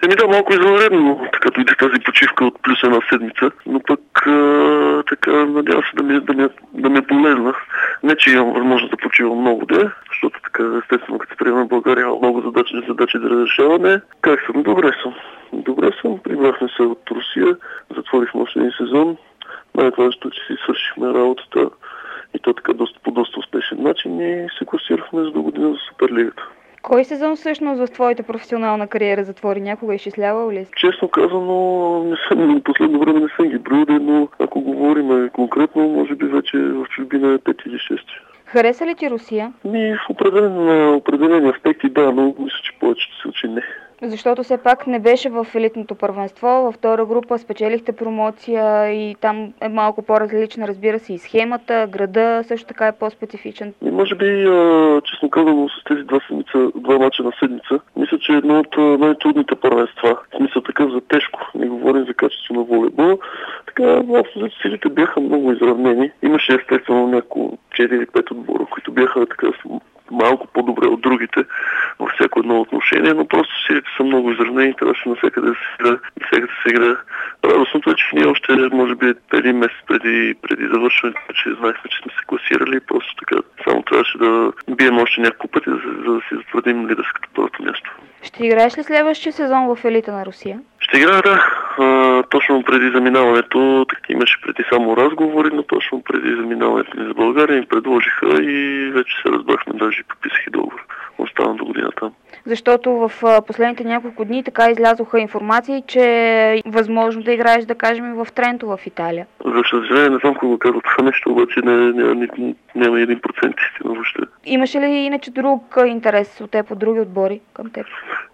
Да, малко извънредно, така дойде тази почивка от плюс една седмица, но пък така надявам се да ми е полезна. Не, че имам възможност да почивам много, защото така естествено, като се приема в България, има много задачи за разрешаване. Как съм? Добре съм. Прибрахме се от Русия, затворихме още един сезон. Най-важното, че си свършихме работата и то така по доста успешен начин и се класирахме за до година за Суперлигата. Кой сезон всъщност в твоята професионална кариера затвори? Някога изчислявал ли? Честно казано, последно време не съм ги броил, но ако говорим конкретно, може би вече в чужбина е 5 или 6. Хареса ли ти Русия? В определени аспекти да, но мисля, че повечето случаи не. Защото все пак не беше в елитното първенство, във втора група спечелихте промоция и там е малко по-различна, разбира се, и схемата, града също така е по-специфичен. И може би, честно казано, с тези два мача на седмица, мисля, че е едно от най-трудните първенства. В смисъл такъв за тежко, не говорим за качество на волейбол. Така, силите бяха много изравнени. Имаше естествено няколко 4-5 отбора, които бяха така малко по-добре от другите във всяко едно отношение, но просто силите са много изравнени, трябваше навсякъде да се играе. Радостното е, че ние още, може би, един месец преди завършването, че знаехме, че сме се класирали, просто така само трябваше да бием още няколко пъти, за да си затвърдим лидерското първото място. Ще играеш ли следващия сезон в елита на Русия? Ще играя, да. Точно преди заминаването, така имаше преди само разговори, но точно преди заминаването ни за България им предложиха и вече се разбрахме, даже подписах и договор. Оставам до година там. Защото в последните няколко дни така излязоха информации, че е възможно да играеш, да кажем, и в Тренто в Италия. За съжаление, не знам какво казва това нещо, обаче няма 1% истина въобще. Имаше ли иначе друг интерес от теб, от други отбори към теб?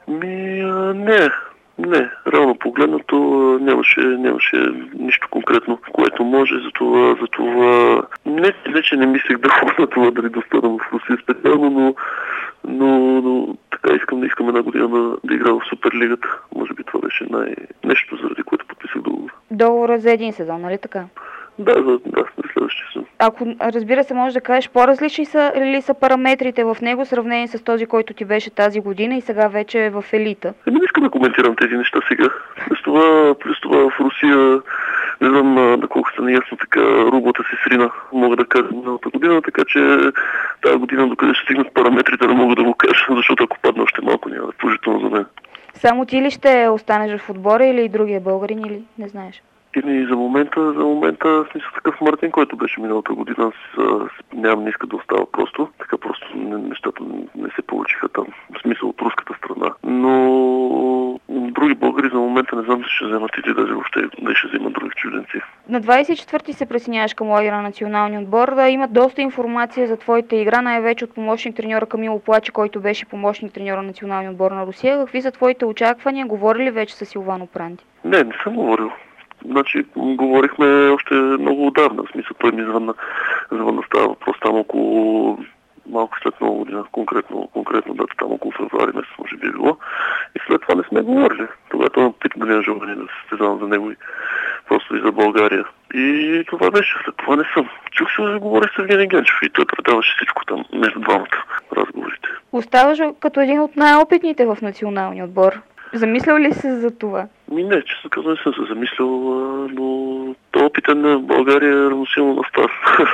Не, реално погледнато нямаше нищо конкретно, което може, затова не че не мислех да ходя на това дали да остана в Русия специално, но така искам една година да игра в Суперлигата. Може би това беше нещо, заради което подписах договор. Договора за един сезон, нали така? Да, за следващия сезон. Ако, разбира се, можеш да кажеш, по-различни ли са параметрите в него, сравнени с този, който ти беше тази година и сега вече е в елита? Не искам да коментирам тези неща сега. Плюс това в Русия, не знам доколко са неясно, така рублата се срина, мога да кажа миналата година, така че тази година докъде ще стигнат параметрите, не мога да го кажа, защото ако падне още малко, няма да е положително за мен. Само ти ли ще останеш в отбора или и другия българин, или не знаеш? Или за момента смисъл такъв Мартин, който беше миналата година, не иска да остава просто. Така просто нещата не се получиха там, в смисъл от руската страна. Но други българи за момента не знам дали ще вземат или даже въобще да ще вземат други чужденци. На 24-ти се присъединяваш към лагера на националния отбор. Да, има доста информация за твоята игра, най-вече от помощник треньора Камило Плаче, който беше помощник треньора на националния отбор на Русия. Какви са твоите очаквания? Говори ли вече с Силвано Пранди? Не съм говорил. Значи, говорихме още много отдавна, в смисъл той ми звънна става въпрос там около малко след Нова година, конкретно дата там около февруари месец може би е било. И след това не сме говорили. Тогава той ме пита дали имам желание да се състезавам за него и просто и за България. И това беше, след това не съм. Чух се да говорих с Евгений Генчев и той предаваше всичко там между двамата разговорите. Оставаш като един от най-опитните в националния отбор. Замислял ли се за това? Не, честно казвам, не съм се замислял, но опитът на България е равносилно на стар.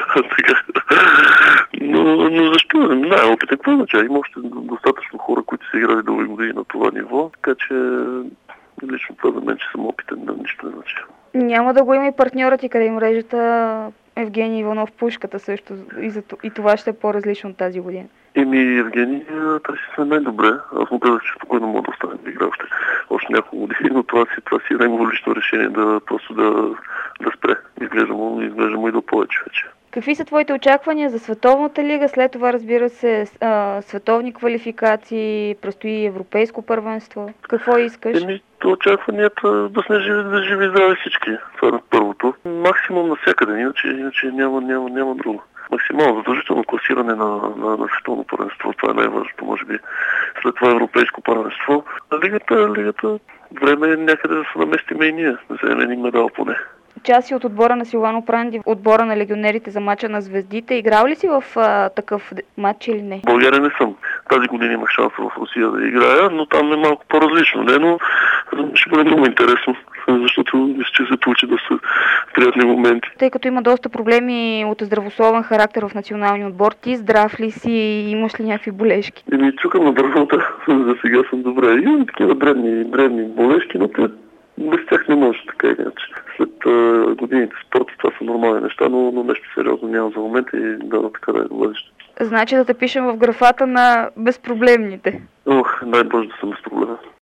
но защо? Опитът какво означава? Има още достатъчно хора, които са играли дълги години на това ниво, така че лично това за мен, че съм опитен, нищо не значи. Няма да го има и партньорът ти къде мрежата Евгений Иванов Пушката също и това ще е по-различно от тази година. Евгений, тази сме най-добре. Аз му казах, че спокойно мога да остане да игра още няколко години, но това си е негово лично решение да спре. Изглежда му и до повече вече. Какви са твоите очаквания за Световната лига? След това, разбира се, световни квалификации, предстои европейско първенство. Какво искаш? Очакванията да сме живи и здрави всички. Това е първото. Максимум навсякъде, иначе няма друго. Максимално задължително класиране на световно първенство. Това е най-важното, може би. След това европейско първенство. Лигата, време е някъде да се наместиме и ние. Да вземем един медал поне. Част си от отбора на Силвано Пранди, отбора на легионерите за мача на звездите. Играл ли си в такъв матч или не? В България не съм. Тази година имах шанс в Русия да играя, но там е малко по-различно. Но Ще бъде много интересно, защото мисля, че се получи да са приятни моменти. Тъй като има доста проблеми от здравословен характер в националния отбор, ти здрав ли си и имаш ли някакви болешки? Чукам на дървата, за сега съм добре. Имам такива дребни болешки, но без тях не може така или иначе. След годините спорта това са нормални неща, но нещо сериозно няма за момента и да така да е бъдеще. Значи да те пишем в графата на безпроблемните. Дай Боже да съм безпроблемен.